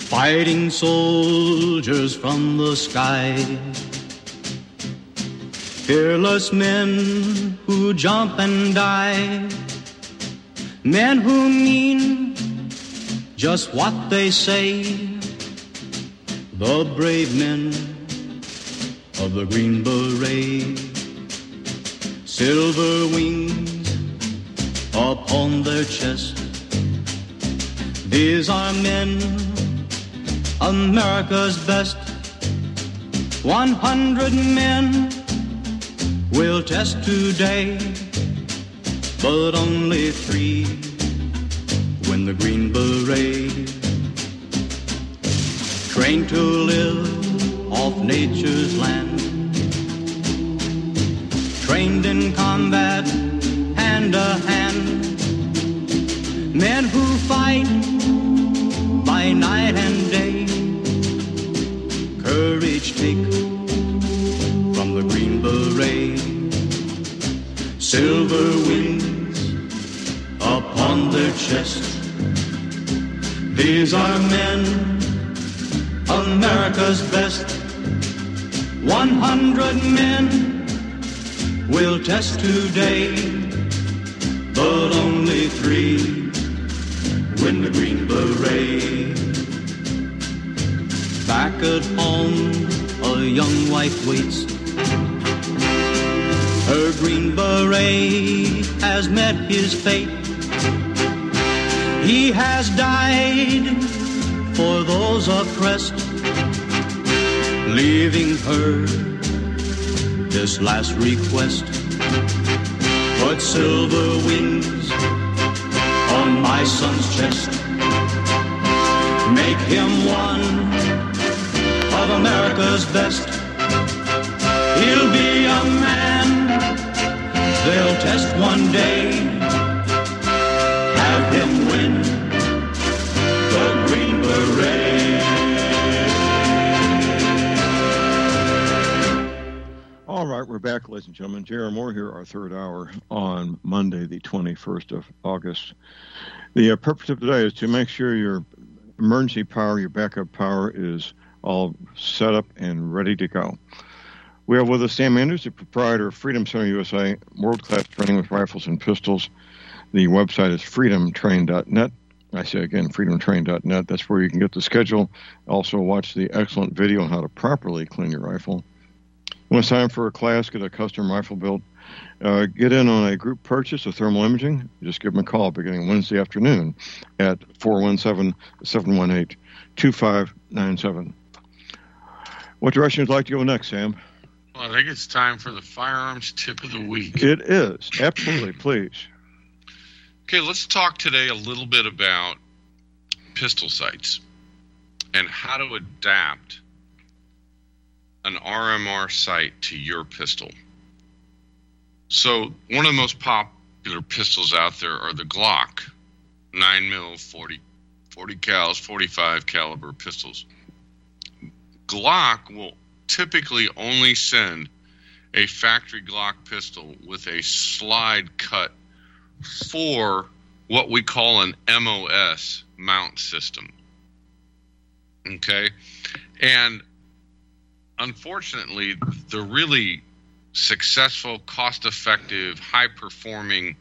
Fighting soldiers from the sky, fearless men who jump and die, men who mean just what they say, the brave men of the Green Beret, silver wings upon their chest. These are men, America's best. 100 men will test today, but only 3 win the Green Beret. Trained to live off nature's land, trained in combat hand to hand, men who fight by night and day, courage take from the Green Beret, silver wings upon their chest. These are men, America's best. 100 men will test today, but only 3 win the Green Beret. Back at home, a young wife waits. Her Green Beret has met his fate. He has died for those oppressed, leaving her this last request. Put silver wings on my son's chest. Make him one of America's best. He'll be a man they'll test one day. Have him win the Green Beret. All right, we're back, ladies and gentlemen. J.R. Moore here, our third hour on Monday, the 21st of August. The purpose of today is to make sure your emergency power, your backup power is all set up and ready to go. We have with us Sam Anders, the proprietor of Freedom Center USA, world-class training with rifles and pistols. The website is freedomtrain.net. I say again, freedomtrain.net. That's where you can get the schedule. Also watch the excellent video on how to properly clean your rifle. When it's time for a class, get a custom rifle built, get in on a group purchase of thermal imaging, just give them a call beginning Wednesday afternoon at 417-718-2597. What direction would you like to go next, Sam? Well, I think it's time for the firearms tip of the week. It is. Absolutely. Please. Okay, let's talk today a little bit about pistol sights and how to adapt an RMR sight to your pistol. So one of the most popular pistols out there are the Glock 9mm, 40 cals, 45 caliber pistols. Glock will typically only send a factory Glock pistol with a slide cut for what we call an MOS mount system. Okay? And unfortunately, the really successful, cost-effective, high-performing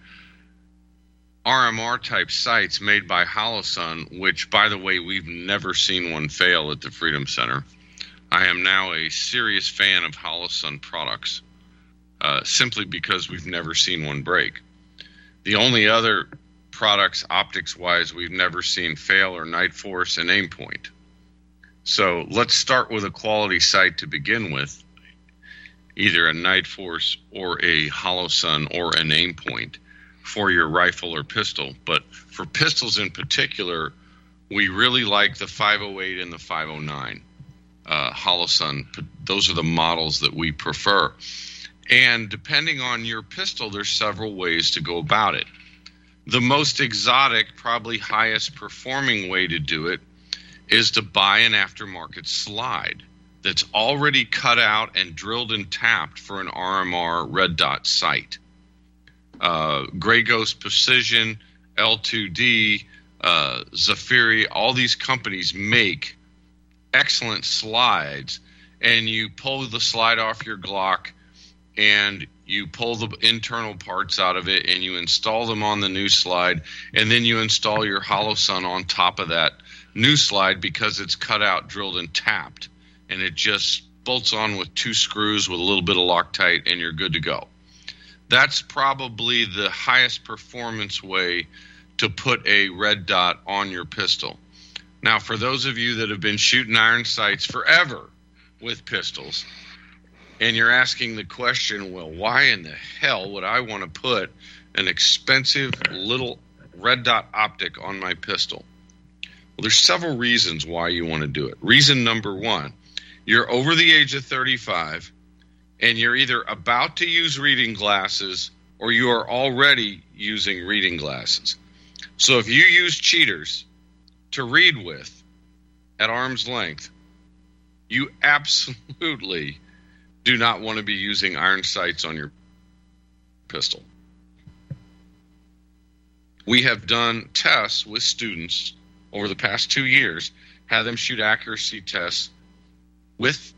RMR type sights made by Holosun, which, by the way, we've never seen one fail at the Freedom Center. I am now a serious fan of Holosun products, simply because we've never seen one break. The only other products, optics-wise, we've never seen fail are Night Force and Aimpoint. So let's start with a quality sight to begin with, either a Night Force or a Holosun or an Aimpoint for your rifle or pistol. But for pistols in particular, we really like the 508 and the 509. Holosun, those are the models that we prefer. And depending on your pistol, there's several ways to go about it. The most exotic, probably highest performing way to do it is to buy an aftermarket slide that's already cut out and drilled and tapped for an RMR red dot sight. Grey Ghost Precision, L2D, Zafiri, all these companies make excellent slides, and you pull the slide off your Glock and you pull the internal parts out of it and you install them on the new slide, and then you install your Holosun on top of that new slide because it's cut out, drilled, and tapped, and it just bolts on with 2 screws with a little bit of Loctite, and you're good to go. That's probably the highest performance way to put a red dot on your pistol. Now, for those of you that have been shooting iron sights forever with pistols, and you're asking the question, well, why in the hell would I want to put an expensive little red dot optic on my pistol? Well, there's several reasons why you want to do it. Reason number 1, you're over the age of 35, and you're either about to use reading glasses or you are already using reading glasses. So if you use cheaters to read with at arm's length, you absolutely do not want to be using iron sights on your pistol. We have done tests with students over the past 2 years, had them shoot accuracy tests with,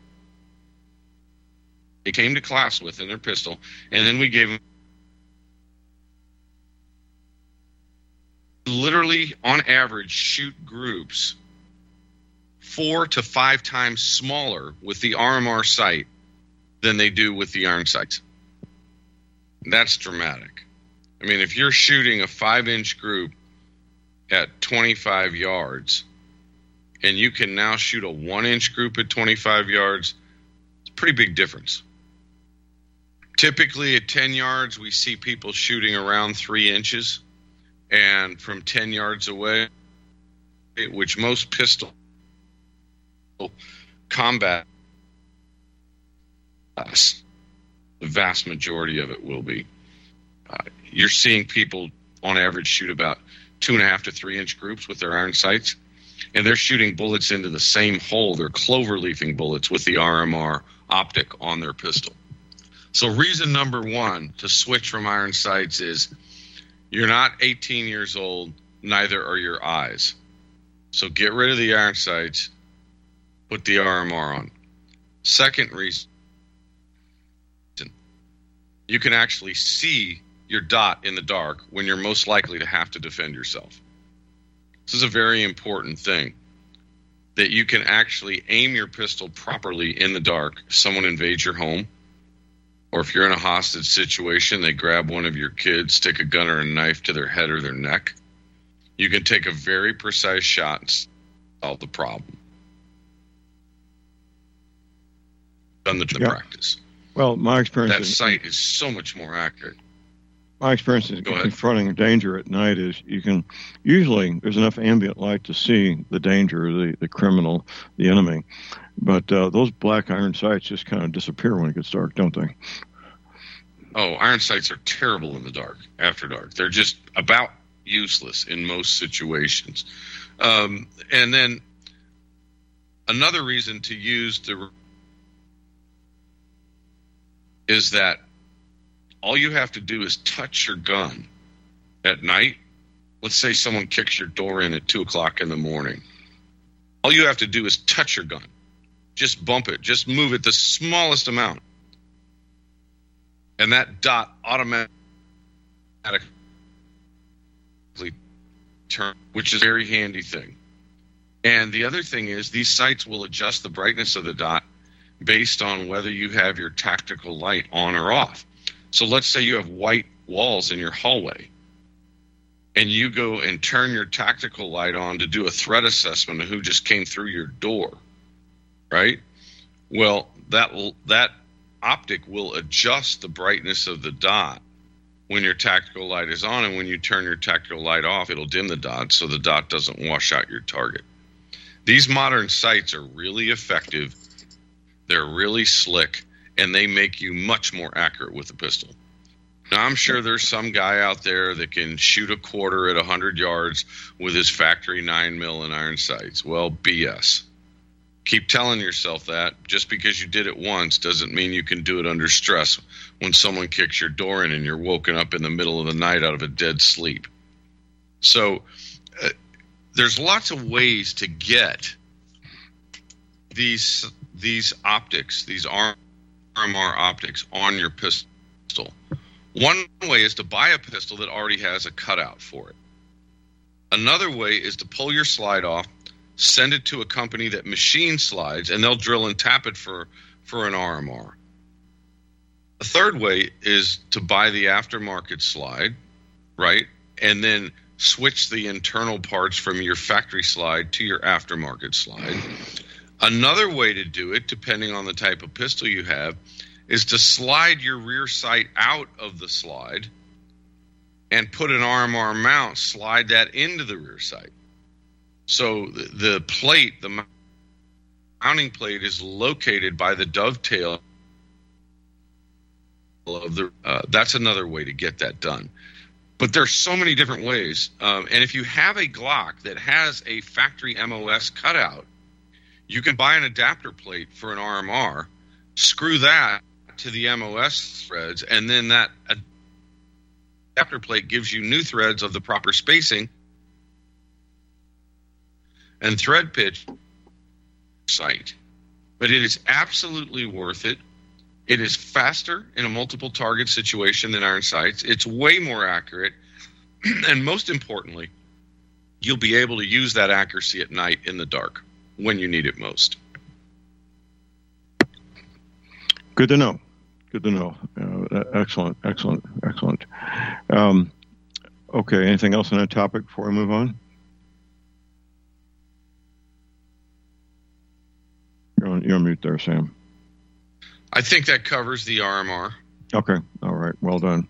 they came to class with in their pistol, and then we gave them literally on average shoot groups 4 to 5 times smaller with the RMR sight than they do with the iron sights. That's dramatic. I mean, if you're shooting a 5-inch group at 25 yards and you can now shoot a 1-inch group at 25 yards, it's a pretty big difference. Typically at 10 yards, we see people shooting around 3 inches, and from 10 yards away, which most pistol combat, the vast majority of it will be. You're seeing people on average shoot about 2.5 to 3 inch groups with their iron sights, and they're shooting bullets into the same hole. They're clover leafing bullets with the RMR optic on their pistol. So reason number 1 to switch from iron sights is you're not 18 years old, neither are your eyes. So get rid of the iron sights, put the RMR on. Second reason, you can actually see your dot in the dark when you're most likely to have to defend yourself. This is a very important thing, that you can actually aim your pistol properly in the dark if someone invades your home, or if you're in a hostage situation, they grab one of your kids, stick a gun or a knife to their head or their neck. You can take a very precise shot and solve the problem. Done the practice. Well, my experience that sight is so much more accurate. My experience in confronting danger at night is you can usually there's enough ambient light to see the danger, the criminal, the enemy, but those black iron sights just kind of disappear when it gets dark, don't they? Oh, iron sights are terrible in the dark, after dark. They're just about useless in most situations. And then another reason to use is that all you have to do is touch your gun at night. Let's say someone kicks your door in at 2 o'clock in the morning. All you have to do is touch your gun. Just bump it. Just move it the smallest amount. And that dot automatically turns, which is a very handy thing. And the other thing is these sights will adjust the brightness of the dot based on whether you have your tactical light on or off. So let's say you have white walls in your hallway, and you go and turn your tactical light on to do a threat assessment of who just came through your door, right? Well, that optic will adjust the brightness of the dot when your tactical light is on, and when you turn your tactical light off, it'll dim the dot so the dot doesn't wash out your target. These modern sights are really effective. They're really slick, and they make you much more accurate with a pistol. Now, I'm sure there's some guy out there that can shoot a quarter at 100 yards with his factory 9mm and iron sights. Well, BS. Keep telling yourself that. Just because you did it once doesn't mean you can do it under stress when someone kicks your door in and you're woken up in the middle of the night out of a dead sleep. So there's lots of ways to get these optics, these RMR optics on your pistol. One way is to buy a pistol that already has a cutout for it. Another way is to pull your slide off, send it to a company that machines slides, and they'll drill and tap it for an RMR. A third way is to buy the aftermarket slide, right, and then switch the internal parts from your factory slide to your aftermarket slide. Another way to do it, depending on the type of pistol you have, is to slide your rear sight out of the slide and put an RMR mount, slide that into the rear sight. So the plate, the mounting plate, is located by the dovetail of the. That's another way to get that done. But there's so many different ways. And if you have a Glock that has a factory MOS cutout, you can buy an adapter plate for an RMR, screw that to the MOS threads, and then that adapter plate gives you new threads of the proper spacing and thread pitch sight. But it is absolutely worth it. It is faster in a multiple target situation than iron sights. It's way more accurate. And most importantly, you'll be able to use that accuracy at night in the dark when you need it most. Good to know. Good to know. Excellent. Okay, anything else on that topic before we move on? You're on mute there, Sam. I think that covers the RMR. Okay. All right. Well done.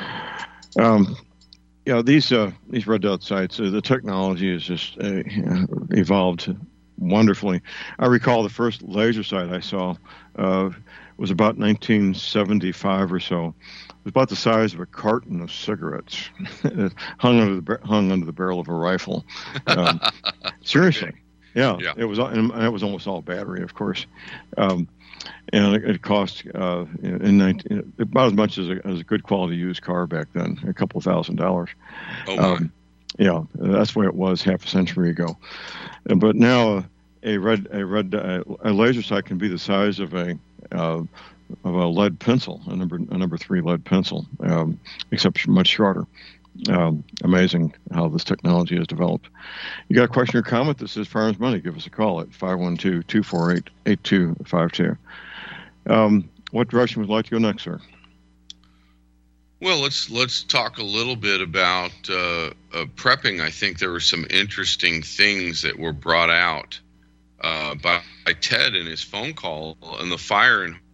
These red dot sights, the technology has just evolved wonderfully. I recall the first laser sight I saw was about 1975 or so. It was about the size of a carton of cigarettes. It hung under the barrel of a rifle. Seriously. Okay. Yeah. It was, and it was almost all battery, of course. And it cost about as much as a good quality used car back then, a couple $1,000s. Oh my. That's the way it was half a century ago. But now a laser sight can be the size of a lead pencil, a number 3 lead pencil, except much shorter. Amazing how this technology has developed. You got a question or comment? This is Farms Money. Give us a call at 512-248-8252. What direction would you like to go next, sir? Well, let's talk a little bit about prepping. I think there were some interesting things that were brought out by Ted in his phone call on the fire. And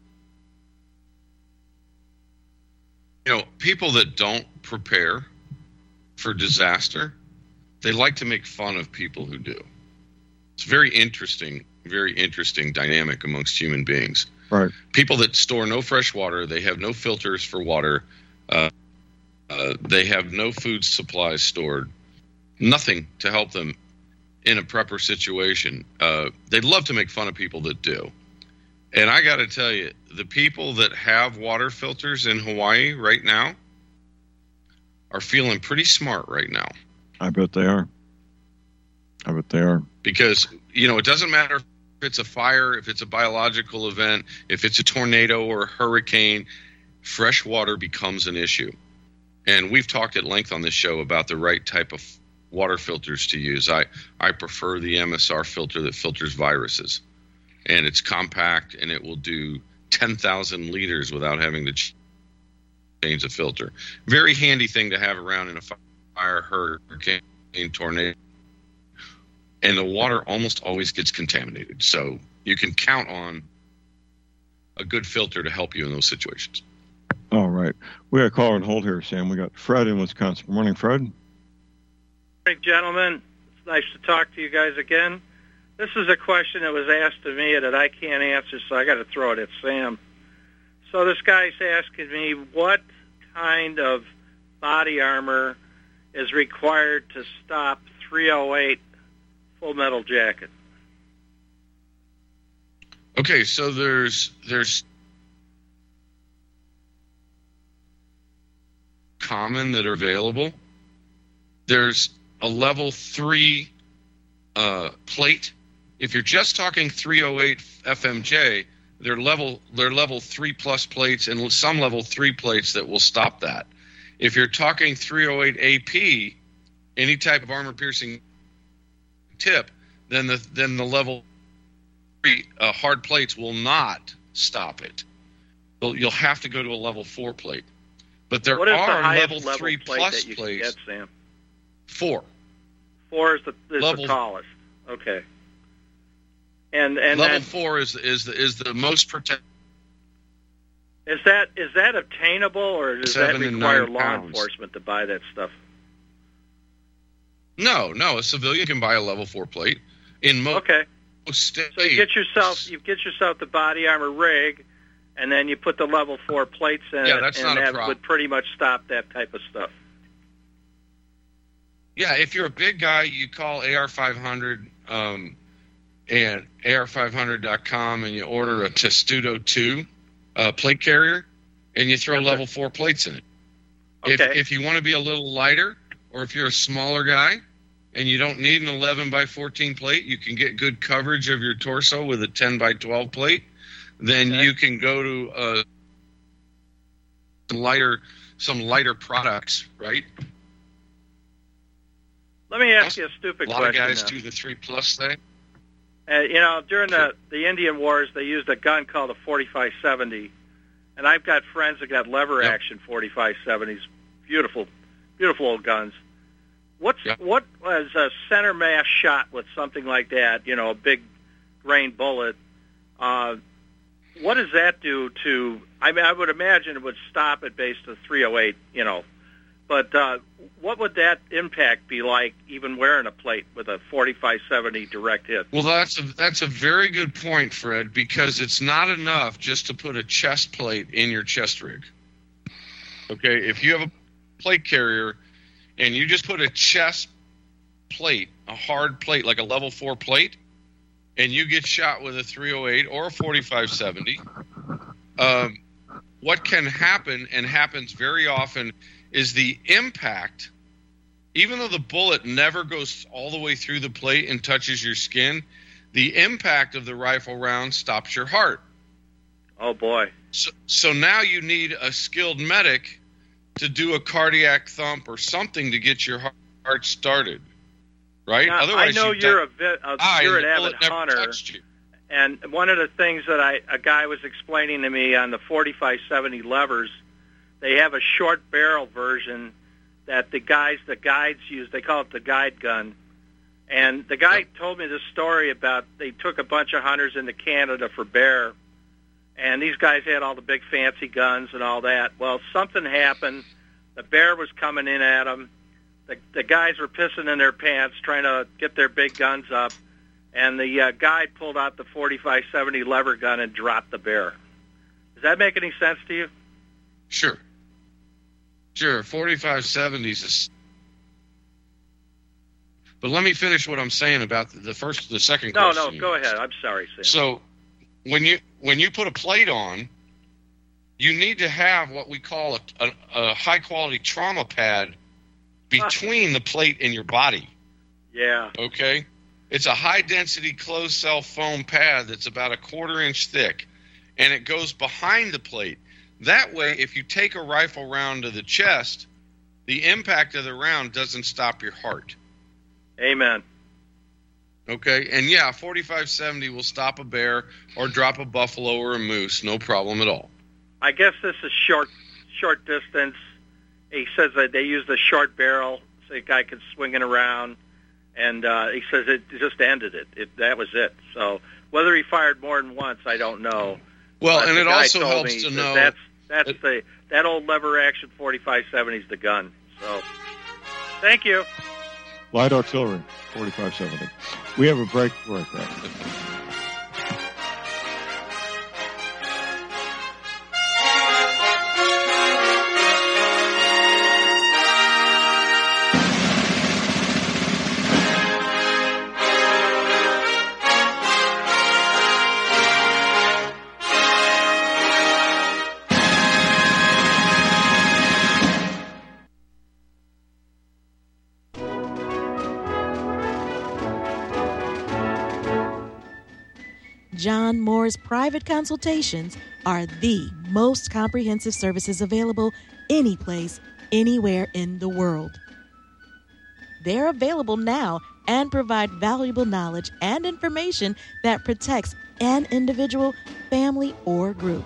people that don't prepare for disaster, they like to make fun of people who do. It's very interesting dynamic amongst human beings. Right. People that store no fresh water, they have no filters for water, they have no food supplies stored, nothing to help them in a prepper situation. They'd love to make fun of people that do. And I got to tell you, the people that have water filters in Hawaii right now are feeling pretty smart right now. I bet they are. Because, it doesn't matter if it's a fire, if it's a biological event, if it's a tornado or a hurricane, fresh water becomes an issue. And we've talked at length on this show about the right type of water filters to use. I prefer the MSR filter that filters viruses. And it's compact, and it will do 10,000 liters without having to change the filter. Very handy thing to have around in a fire, hurricane, tornado. And the water almost always gets contaminated. So you can count on a good filter to help you in those situations. All right. We got a caller on hold here, Sam. We got Fred in Wisconsin. Good morning, Fred. Good morning, gentlemen. It's nice to talk to you guys again. This is a question that was asked to me that I can't answer, so I got to throw it at Sam. So this guy's asking me what kind of body armor is required to stop 308 Full Metal Jacket. Okay, so there's common that are available. There's a level 3 plate If you're just talking 308 FMJ, they're level 3+ plates and some level 3 plates that will stop that. If you're talking 308 AP, any type of armor piercing tip, then the level 3 hard plates will not stop it. You'll have to go to a level 4 plate. But there are level 3 plus plates. Get, Sam? 4. 4 is the tallest. Okay. And level 4 is the most protected. Is that obtainable, or does that require law enforcement to buy that stuff? No. A civilian can buy a level 4 plate in most states. So you get yourself the body armor rig, and then you put the level 4 plates in it, and that would pretty much stop that type of stuff. Yeah, if you're a big guy, you call AR500 and AR500.com, and you order a Testudo 2 plate carrier, and you throw level 4 plates in it. Okay. If you want to be a little lighter, or if you're a smaller guy and you don't need an 11x14 plate, you can get good coverage of your torso with a 10x12 plate. Then you can go to some lighter products, right? Let me ask you a stupid question. A lot of guys do the 3+ thing. During the Indian Wars, they used a gun called a 45-70, and I've got friends that got lever action 45-70s, beautiful old guns. What was a center mass shot with something like that? A big grain bullet. What does that do to? I mean, I would imagine it would stop it based on 308. But what would that impact be like, even wearing a plate with a 45-70 direct hit? Well, that's a very good point, Fred, because it's not enough just to put a chest plate in your chest rig. Okay, if you have a plate carrier and you just put a chest plate, a hard plate, like a level 4 plate, and you get shot with a 308 or a 45-70, what can happen, and happens very often, is the impact, even though the bullet never goes all the way through the plate and touches your skin, the impact of the rifle round stops your heart. Oh, boy. So now you need a skilled medic to do a cardiac thump or something to get your heart started, right? Now, Otherwise, I know you're an avid hunter, and one of the things that a guy was explaining to me on the 45-70 levers, they have a short barrel version that the guides use. They call it the guide gun. And the guy told me this story about they took a bunch of hunters into Canada for bear, and these guys had all the big fancy guns and all that. Well, something happened. The bear was coming in at them. The guys were pissing in their pants trying to get their big guns up, and the guide pulled out the 45-70 lever gun and dropped the bear. Does that make any sense to you? Sure. 45-70s is. But let me finish what I'm saying about the second question. No, go ahead. I'm sorry, Sam. So when you put a plate on, you need to have what we call a high quality trauma pad between the plate and your body. Yeah. Okay? It's a high density closed cell foam pad that's about a 1/4 inch thick, and it goes behind the plate. That way, if you take a rifle round to the chest, the impact of the round doesn't stop your heart. Amen. Okay, and yeah, 45-70 will stop a bear or drop a buffalo or a moose, no problem at all. I guess this is short distance. He says that they use the short barrel so the guy can swing it around, and he says it just ended it. That was it. So whether he fired more than once, I don't know. Well, but and it also helps to know that old lever action 45-70 is the gun. So thank you. Light artillery, 45-70. We have a break right there. John Moore's private consultations are the most comprehensive services available any place, anywhere in the world. They're available now and provide valuable knowledge and information that protects an individual, family, or group.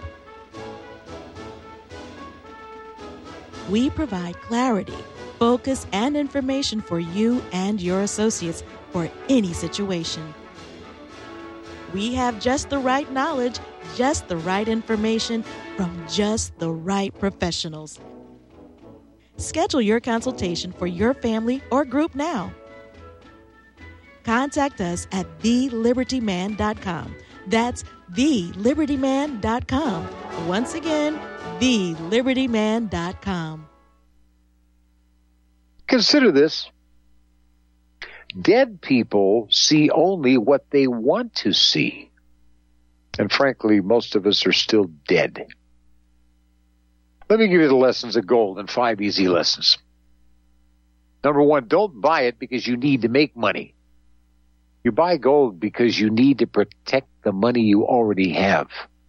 We provide clarity, focus, and information for you and your associates for any situation. We have just the right knowledge, just the right information from just the right professionals. Schedule your consultation for your family or group now. Contact us at thelibertyman.com. That's thelibertyman.com. Once again, thelibertyman.com. Consider this. Dead people see only what they want to see. And frankly, most of us are still dead. Let me give you the lessons of gold in 5 easy lessons. Number 1, don't buy it because you need to make money. You buy gold because you need to protect the money you already have.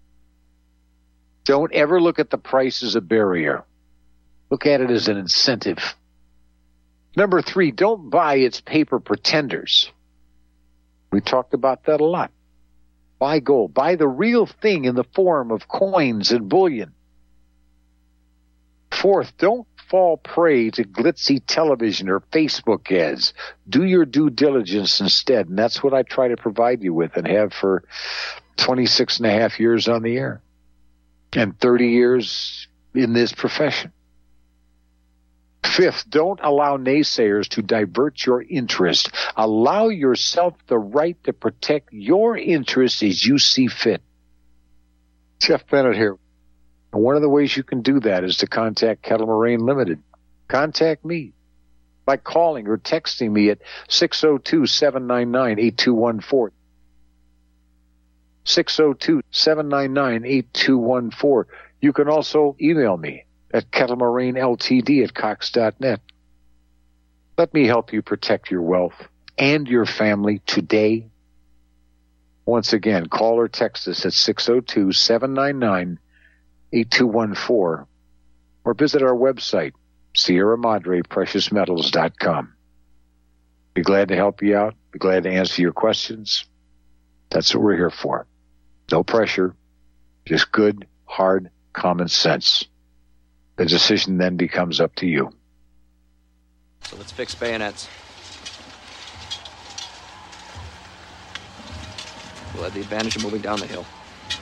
Don't ever look at the price as a barrier. Look at it as an incentive. Number 3, don't buy its paper pretenders. We talked about that a lot. Buy gold. Buy the real thing in the form of coins and bullion. 4th, don't fall prey to glitzy television or Facebook ads. Do your due diligence instead, and that's what I try to provide you with and have for 26 and a half years on the air and 30 years in this profession. 5th, don't allow naysayers to divert your interest. Allow yourself the right to protect your interests as you see fit. Jeff Bennett here. One of the ways you can do that is to contact Kettle Moraine Limited. Contact me by calling or texting me at 602-799-8214. 602-799-8214. You can also email me at kettlemaraineltd@cox.net. Let me help you protect your wealth and your family today. Once again, call or text us at 602-799-8214 or visit our website, Sierra Madre PreciousMetals.com. Be glad to help you out. Be glad to answer your questions. That's what we're here for. No pressure, just good, hard, common sense. The decision then becomes up to you. So let's fix bayonets. We'll have the advantage of moving down the hill.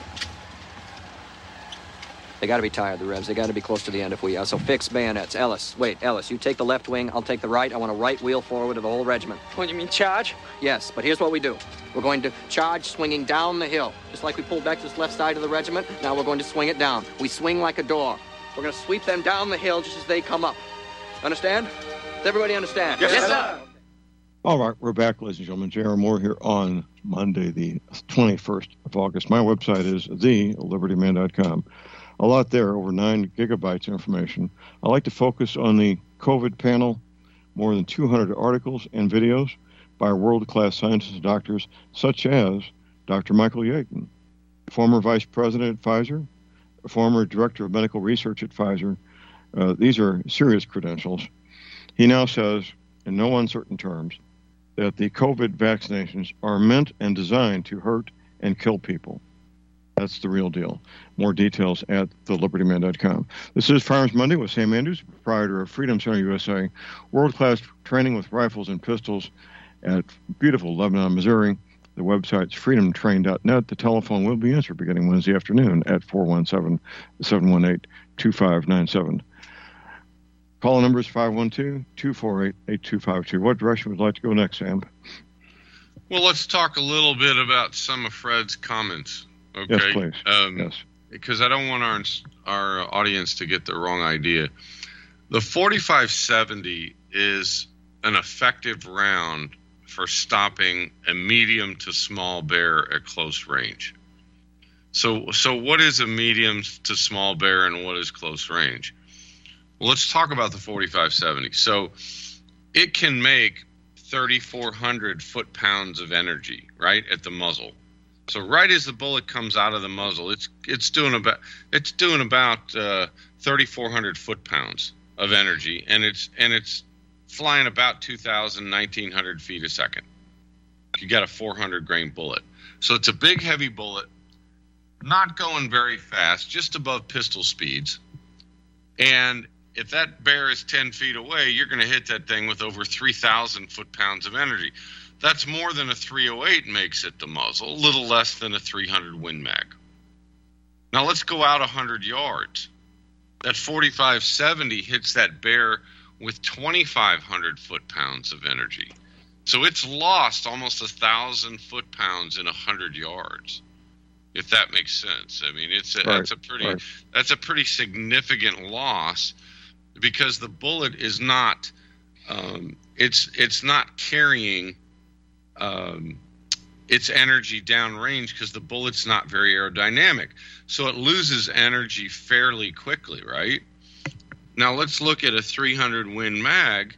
They got to be tired, the Revs. They got to be close to the end if we are. So fix bayonets. Ellis, you take the left wing, I'll take the right. I want a right wheel forward of the whole regiment. What, you mean charge? Yes, but here's what we do. We're going to charge swinging down the hill. Just like we pulled back this left side of the regiment, now we're going to swing it down. We swing like a door. We're going to sweep them down the hill just as they come up. Understand? Does everybody understand? Yes, sir. All right, we're back, ladies and gentlemen. J.R. Moore here on Monday, the 21st of August. My website is thelibertyman.com. A lot there, over 9 gigabytes of information. I like to focus on the COVID panel, more than 200 articles and videos by world-class scientists and doctors, such as Dr. Michael Yeadon, former vice president at Pfizer, former director of medical research at Pfizer. These are serious credentials. He now says, in no uncertain terms, that the COVID vaccinations are meant and designed to hurt and kill people. That's the real deal. More details at thelibertyman.com. This is Firearms Monday with Sam Andrews, proprietor of Freedom Center USA, world-class training with rifles and pistols at beautiful Lebanon, Missouri. The website's freedomtrain.net. The telephone will be answered beginning Wednesday afternoon at 417-718-2597. Call number is 512-248-8252. What direction would you like to go next, Sam? Well, let's talk a little bit about some of Fred's comments. Okay. Yes, please. Yes. Because I don't want our audience to get the wrong idea. The 4570 is an effective round for stopping a medium to small bear at close range. So what is a medium to small bear and what is close range? Well, let's talk about the 4570. So it can make 3,400 foot-pounds of energy, right, at the muzzle. So right as the bullet comes out of the muzzle, it's doing about 3,400 foot-pounds of energy, and it's flying about 2,000, 1,900 feet a second. You got a 400 grain bullet, so it's a big, heavy bullet, not going very fast, just above pistol speeds, and if that bear is 10 feet away, you're going to hit that thing with over 3,000 foot-pounds of energy. That's more than a 308 makes at the muzzle, a little less than a 300 Win Mag. Now let's go out 100 yards. That 45-70 hits that bear with 2,500 foot-pounds of energy. So it's lost almost 1,000 foot-pounds in 100 yards, if that makes sense. I mean, that's a pretty significant loss, because the bullet is not it's not carrying its energy downrange, because the bullet's not very aerodynamic, so it loses energy fairly quickly, right? Now let's look at a 300 Win Mag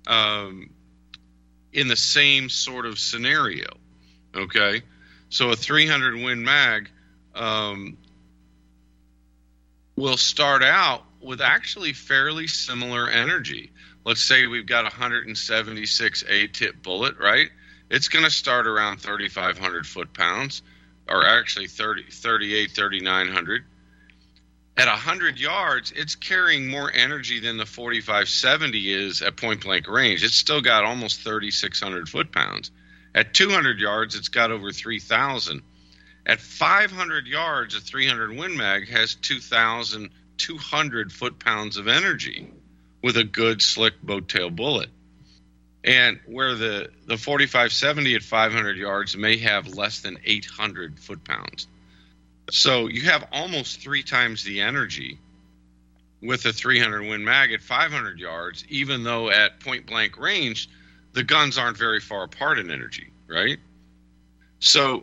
in the same sort of scenario. Okay, so a 300 Win Mag will start out with actually fairly similar energy. Let's say we've got a 176 A-tip bullet, right? It's going to start around 3,500 foot-pounds, or actually 3,900. At 100 yards, it's carrying more energy than the 45-70 is at point-blank range. It's still got almost 3,600 foot-pounds. At 200 yards, it's got over 3,000. At 500 yards, a 300 Win Mag has 2,200 foot-pounds of energy with a good, slick boat-tail bullet. And where the 45-70 at 500 yards may have less than 800 foot-pounds. So you have almost 3 times the energy with a 300 Win Mag at 500 yards, even though at point-blank range, the guns aren't very far apart in energy, right? So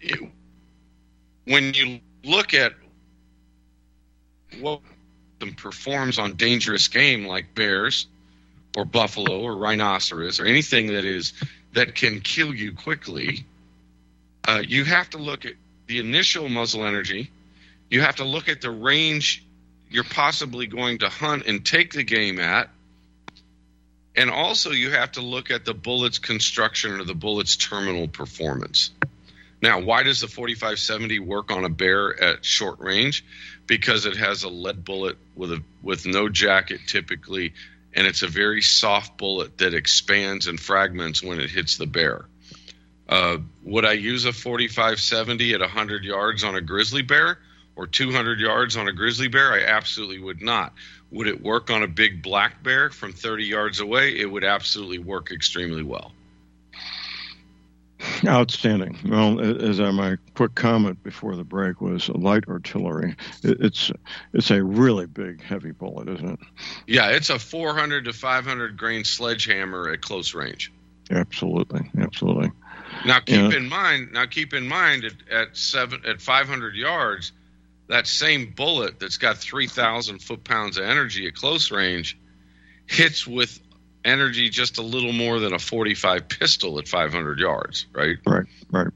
when you look at what performs on dangerous game like bears or buffalo or rhinoceros or anything that can kill you quickly, you have to look at the initial muzzle energy. You have to look at the range you're possibly going to hunt and take the game at. And also you have to look at the bullet's construction or the bullet's terminal performance. Now, why does the 45-70 work on a bear at short range? Because it has a lead bullet with no jacket typically, and it's a very soft bullet that expands and fragments when it hits the bear. Would I use a 45-70 at 100 yards on a grizzly bear or 200 yards on a grizzly bear? I absolutely would not. Would it work on a big black bear from 30 yards away? It would absolutely work extremely well. Outstanding. Well, as my quick comment before the break was light artillery. It's a really big, heavy bullet, isn't it? Yeah, it's a 400 to 500 grain sledgehammer at close range. Absolutely. Now keep in mind at 500 yards, that same bullet that's got 3,000 foot-pounds of energy at close range hits with energy just a little more than a 45 pistol at 500 yards, right? Right.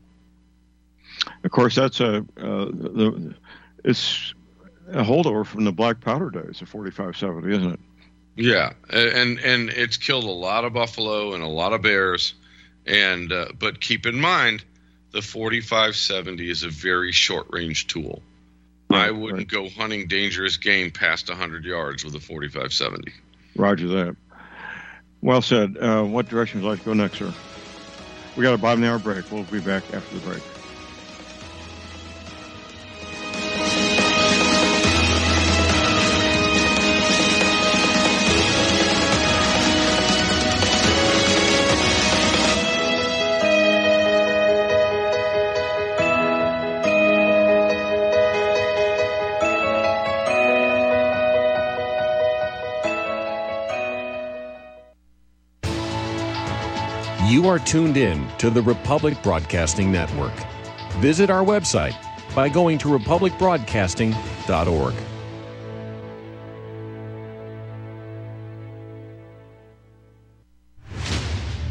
Of course, that's it's a holdover from the black powder days, the 45-70, isn't it? Yeah, and it's killed a lot of buffalo and a lot of bears, and but keep in mind, the 45-70 is a very short-range tool. I wouldn't go hunting dangerous game past 100 yards with a 45-70. Roger that. Well said. What direction would you like to go next, sir? We got a bottom of the hour break. We'll be back after the break. You are tuned in to the Republic Broadcasting Network. Visit our website by going to republicbroadcasting.org.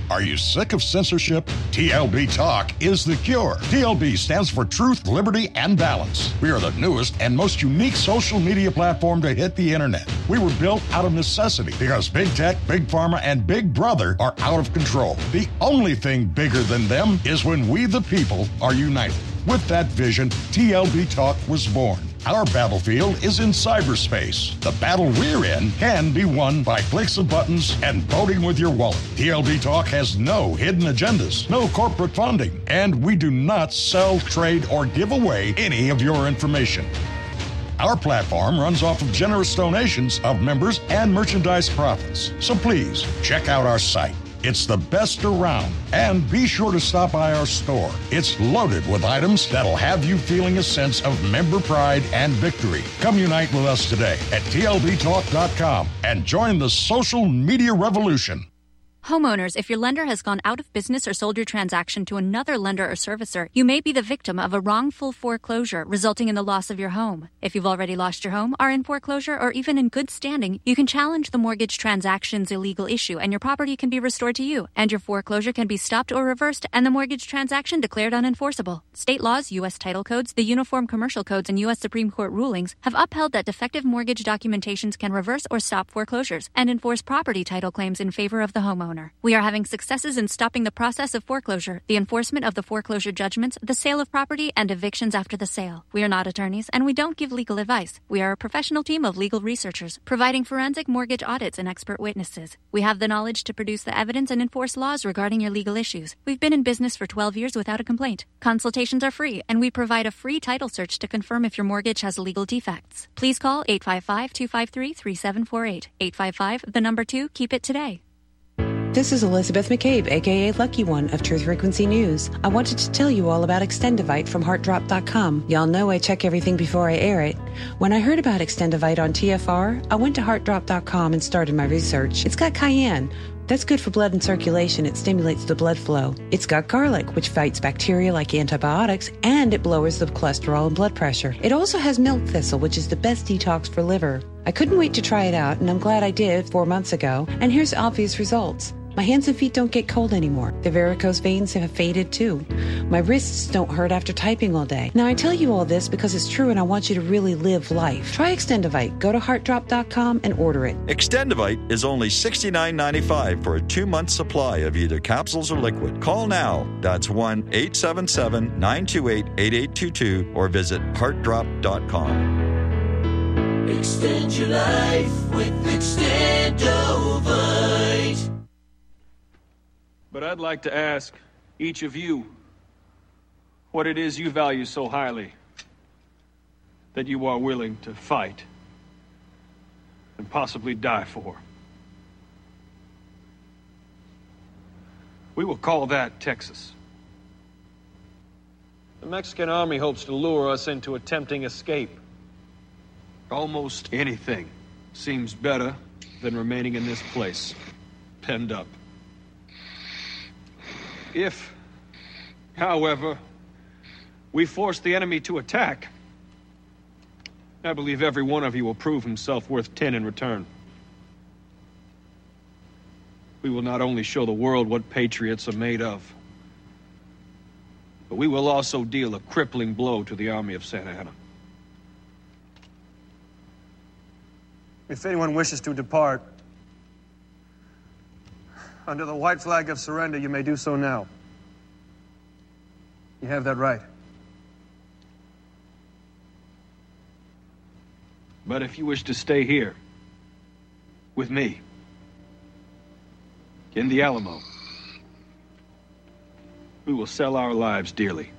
Are you sick of censorship? TLB Talk is the cure. TLB stands for Truth, Liberty, and Balance. We are the newest and most unique social media platform to hit the internet. We were built out of necessity because big tech, big pharma, and Big Brother are out of control. The only thing bigger than them is when we, the people, are united. With that vision, TLB Talk was born. Our battlefield is in cyberspace. The battle we're in can be won by clicks of buttons and voting with your wallet. TLB Talk has no hidden agendas, no corporate funding, and we do not sell, trade, or give away any of your information. Our platform runs off of generous donations of members and merchandise profits. So please, check out our site. It's the best around. And be sure to stop by our store. It's loaded with items that'll have you feeling a sense of member pride and victory. Come unite with us today at TLBTalk.com and join the social media revolution. Homeowners, if your lender has gone out of business or sold your transaction to another lender or servicer, you may be the victim of a wrongful foreclosure resulting in the loss of your home. If you've already lost your home, are in foreclosure, or even in good standing, you can challenge the mortgage transaction's illegal issue and your property can be restored to you, and your foreclosure can be stopped or reversed and the mortgage transaction declared unenforceable. State laws, U.S. title codes, the Uniform Commercial Codes, and U.S. Supreme Court rulings have upheld that defective mortgage documentations can reverse or stop foreclosures and enforce property title claims in favor of the homeowner. We are having successes in stopping the process of foreclosure, the enforcement of the foreclosure judgments, the sale of property, and evictions after the sale. We are not attorneys, and we don't give legal advice. We are a professional team of legal researchers, providing forensic mortgage audits and expert witnesses. We have the knowledge to produce the evidence and enforce laws regarding your legal issues. We've been in business for 12 years without a complaint. Consultations are free, and we provide a free title search to confirm if your mortgage has legal defects. Please call 855-253-3748. 855, 2, keep it today. This is Elizabeth McCabe, a.k.a. Lucky One of Truth Frequency News. I wanted to tell you all about Extendivite from HeartDrop.com. Y'all know I check everything before I air it. When I heard about Extendivite on TFR, I went to HeartDrop.com and started my research. It's got cayenne. That's good for blood and circulation. It stimulates the blood flow. It's got garlic, which fights bacteria like antibiotics, and it lowers the cholesterol and blood pressure. It also has milk thistle, which is the best detox for liver. I couldn't wait to try it out, and I'm glad I did 4 months ago, and here's obvious results. My hands and feet don't get cold anymore. The varicose veins have faded too. My wrists don't hurt after typing all day. Now I tell you all this because it's true and I want you to really live life. Try Extendivite. Go to HeartDrop.com and order it. Extendivite is only $69.95 for a 2-month supply of either capsules or liquid. Call now. That's 1-877-928-8822 or visit HeartDrop.com. Extend your life with Extendovite. But I'd like to ask each of you what it is you value so highly that you are willing to fight and possibly die for. We will call that Texas. The Mexican army hopes to lure us into a tempting escape. Almost anything seems better than remaining in this place, penned up. If, however, we force the enemy to attack, I believe every one of you will prove himself worth 10 in return. We will not only show the world what patriots are made of, but we will also deal a crippling blow to the army of Santa Anna. If anyone wishes to depart, under the white flag of surrender, you may do so now. You have that right. But if you wish to stay here, with me, in the Alamo, we will sell our lives dearly.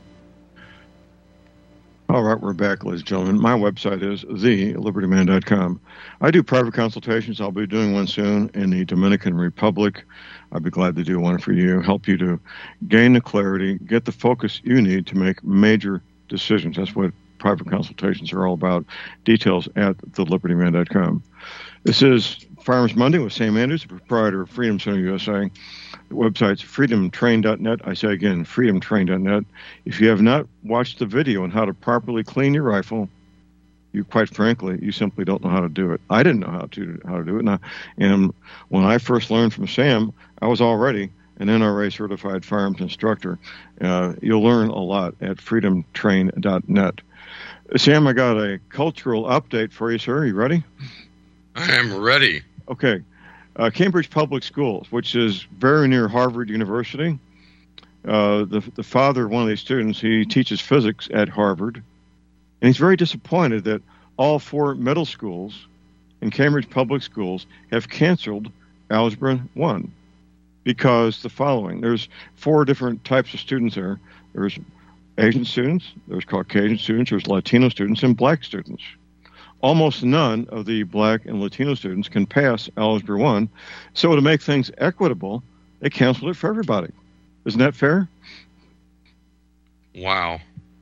All right, we're back, ladies and gentlemen. My website is thelibertyman.com. I do private consultations. I'll be doing one soon in the Dominican Republic. I'd be glad to do one for you, help you to gain the clarity, get the focus you need to make major decisions. That's what private consultations are all about. Details at thelibertyman.com. This is Farmers Monday with Sam Andrews, the proprietor of Freedom Center USA. The website's freedomtrain.net. I say again, freedomtrain.net. If you have not watched the video on how to properly clean your rifle, you quite frankly, you simply don't know how to do it. I didn't know how to do it. And when I first learned from Sam, I was already an NRA certified firearms instructor. You'll learn a lot at freedomtrain.net. Sam, I got a cultural update for you, sir. Are you ready? I am ready. Okay. Cambridge Public Schools, which is very near Harvard University. The father of one of these students, he teaches physics at Harvard, and he's very disappointed that all 4 middle schools in Cambridge Public Schools have canceled Algebra 1 because the following. There's 4 different types of students there. There's Asian students, there's Caucasian students, there's Latino students, and black students. Almost none of the black and Latino students can pass Algebra 1, so to make things equitable, they canceled it for everybody. Isn't that fair? Wow.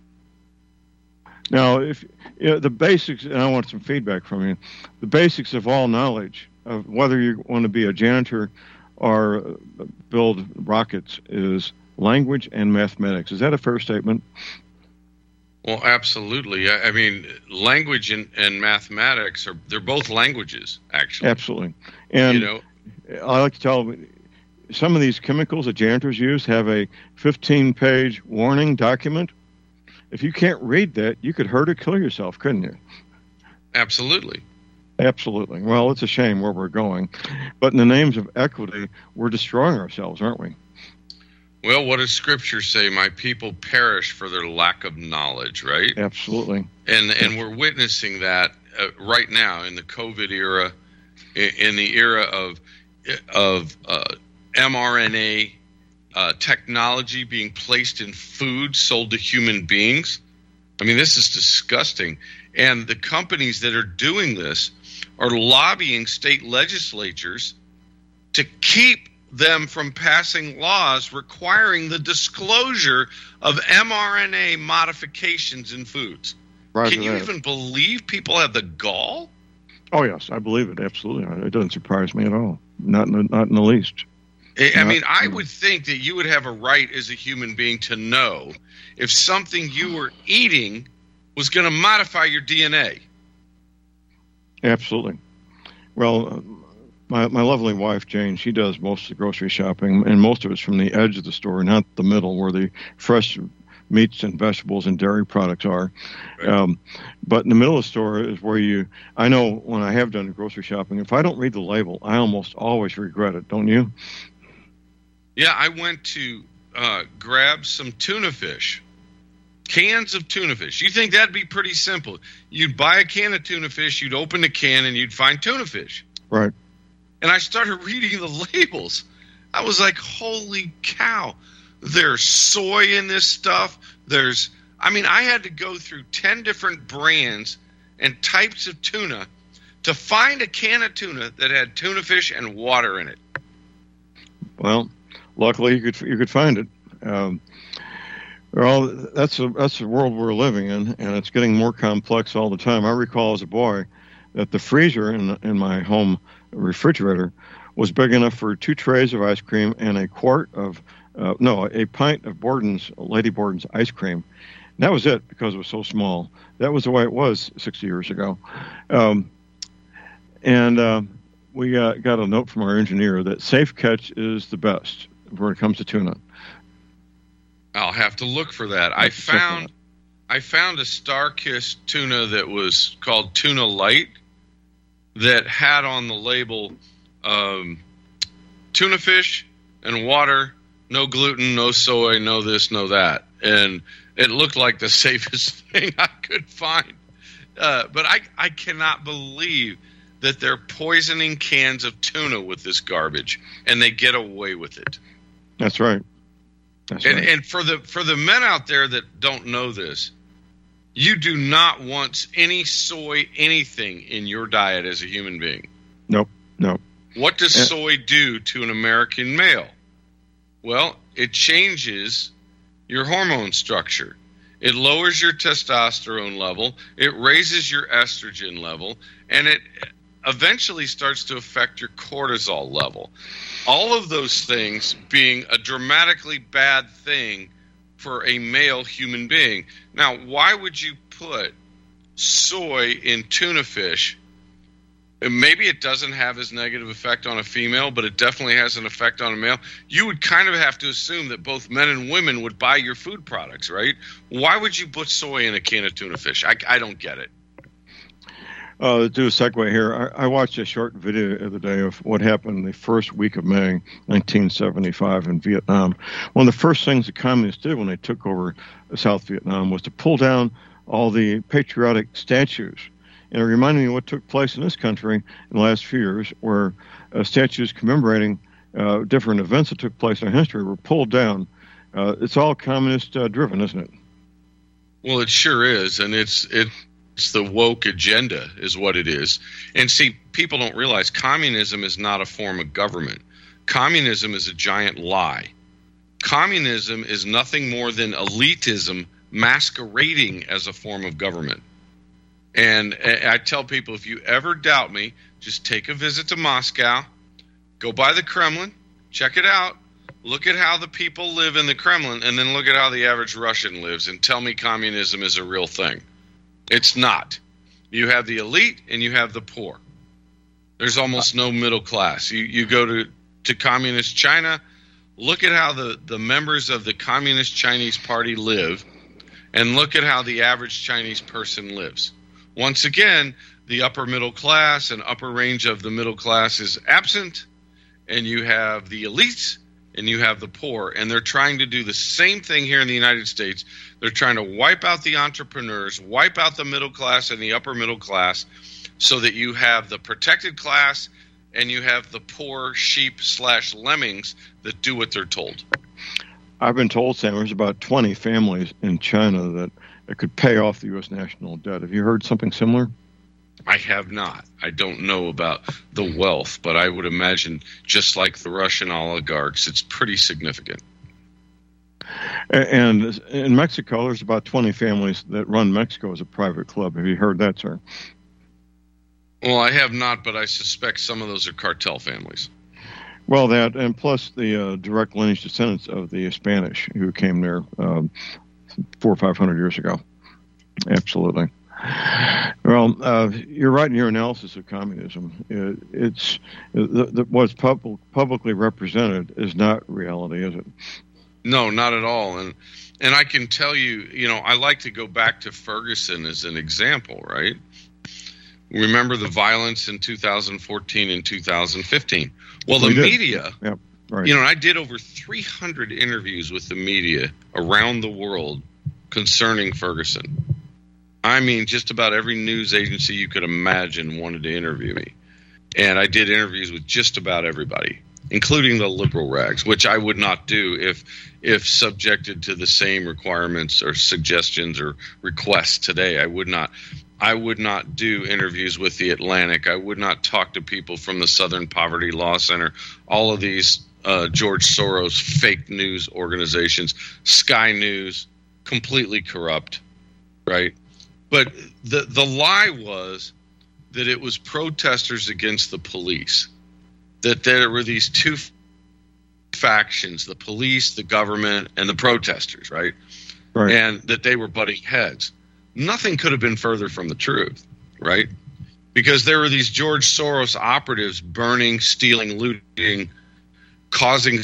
Now, if the basics, and I want some feedback from you, the basics of all knowledge of whether you want to be a janitor or build rockets is language and mathematics. Is that a fair statement? Well, absolutely. I mean, language and mathematics they're both languages, actually. Absolutely. And I like to tell some of these chemicals that janitors use have a 15-page warning document. If you can't read that, you could hurt or kill yourself, couldn't you? Absolutely. Absolutely. Well, it's a shame where we're going. But in the names of equity, we're destroying ourselves, aren't we? Well, what does Scripture say? My people perish for their lack of knowledge, right? Absolutely. And we're witnessing that right now in the COVID era, in the era of mRNA technology being placed in food sold to human beings. I mean, this is disgusting. And the companies that are doing this are lobbying state legislatures to keep them from passing laws requiring the disclosure of mRNA modifications in foods. Right. Can you even believe people have the gall? Oh, yes, I believe it. Absolutely. It doesn't surprise me at all. Not in the least. I mean, I would think that you would have a right as a human being to know if something you were eating was going to modify your DNA. Absolutely. Well, my lovely wife, Jane, she does most of the grocery shopping, and most of it's from the edge of the store, not the middle where the fresh meats and vegetables and dairy products are. Right. But in the middle of the store is where I know when I have done grocery shopping, if I don't read the label, I almost always regret it, don't you? Yeah, I went to grab some tuna fish, cans of tuna fish. You think that'd be pretty simple. You'd buy a can of tuna fish, you'd open the can, and you'd find tuna fish. Right. And I started reading the labels. I was like, holy cow. There's soy in this stuff. I had to go through 10 different brands and types of tuna to find a can of tuna that had tuna fish and water in it. Well, luckily you could find it. Well, that's the world we're living in, and it's getting more complex all the time. I recall as a boy that the freezer in my home refrigerator was big enough for 2 trays of ice cream and a pint of Lady Borden's ice cream. And that was it because it was so small. That was the way it was 60 years ago. We got a note from our engineer that Safe Catch is the best when it comes to tuna. I'll have to look for that. I found a StarKist tuna that was called Tuna Light that had on the label tuna fish and water, no gluten, no soy, no this, no that. And it looked like the safest thing I could find. But I cannot believe that they're poisoning cans of tuna with this garbage, and they get away with it. That's right. And for the men out there that don't know this, you do not want any soy anything in your diet as a human being. Nope. What does soy do to an American male? Well, it changes your hormone structure. It lowers your testosterone level, it raises your estrogen level, and it eventually starts to affect your cortisol level. All of those things being a dramatically bad thing for a male human being. Now, why would you put soy in tuna fish maybe it doesn't have as negative effect on a female, but it definitely has an effect on a male. You would kind of have to assume that both men and women would buy your food products, right? Why would you put soy in a can of tuna fish? I don't get it. Do a segue here. I watched a short video the other day of what happened the first week of May 1975 in Vietnam. One of the first things the communists did when they took over South Vietnam was to pull down all the patriotic statues. And it reminded me of what took place in this country in the last few years, where statues commemorating different events that took place in our history were pulled down. It's all communist-driven, isn't it? Well, it sure is, and it's the woke agenda is what it is. And see, people don't realize communism is not a form of government. Communism is a giant lie. Communism is nothing more than elitism masquerading as a form of government. And I tell people, if you ever doubt me, just take a visit to Moscow, go by the Kremlin, check it out, look at how the people live in the Kremlin, and then look at how the average Russian lives, and tell me communism is a real thing. It's not. You have the elite and you have the poor. There's almost no middle class. You go to communist China, look at how the members of the Communist Chinese Party live, and look at how the average Chinese person lives. Once again, the upper middle class and upper range of the middle class is absent, and you have the elites and you have the poor, and they're trying to do the same thing here in the United States. They're trying to wipe out the entrepreneurs, wipe out the middle class and the upper middle class, so that you have the protected class and you have the poor sheep/lemmings that do what they're told. I've been told, Sam, there's about 20 families in China that could pay off the U.S. national debt. Have you heard something similar? I have not. I don't know about the wealth, but I would imagine, just like the Russian oligarchs, it's pretty significant. And in Mexico, there's about 20 families that run Mexico as a private club. Have you heard that, sir? Well, I have not, but I suspect some of those are cartel families. Well, that, and plus the direct lineage descendants of the Spanish who came there 400 or 500 years ago. Absolutely. Well, you're right in your analysis of communism. It's what's publicly represented is not reality, is it? No, not at all. And I can tell you, I like to go back to Ferguson as an example, right? Remember the violence in 2014 and 2015. Well, the media, yep, right. I did over 300 interviews with the media around the world concerning Ferguson. I mean, just about every news agency you could imagine wanted to interview me. And I did interviews with just about everybody, including the liberal rags, which I would not do if subjected to the same requirements or suggestions or requests today. I would not do interviews with the Atlantic. I would not talk to people from the Southern Poverty Law Center, all of these George Soros fake news organizations, Sky News, completely corrupt, right? But the lie was that it was protesters against the police, that there were these two factions, the police, the government, and the protesters, right? Right. And that they were butting heads. Nothing could have been further from the truth, right? Because there were these George Soros operatives burning, stealing, looting, causing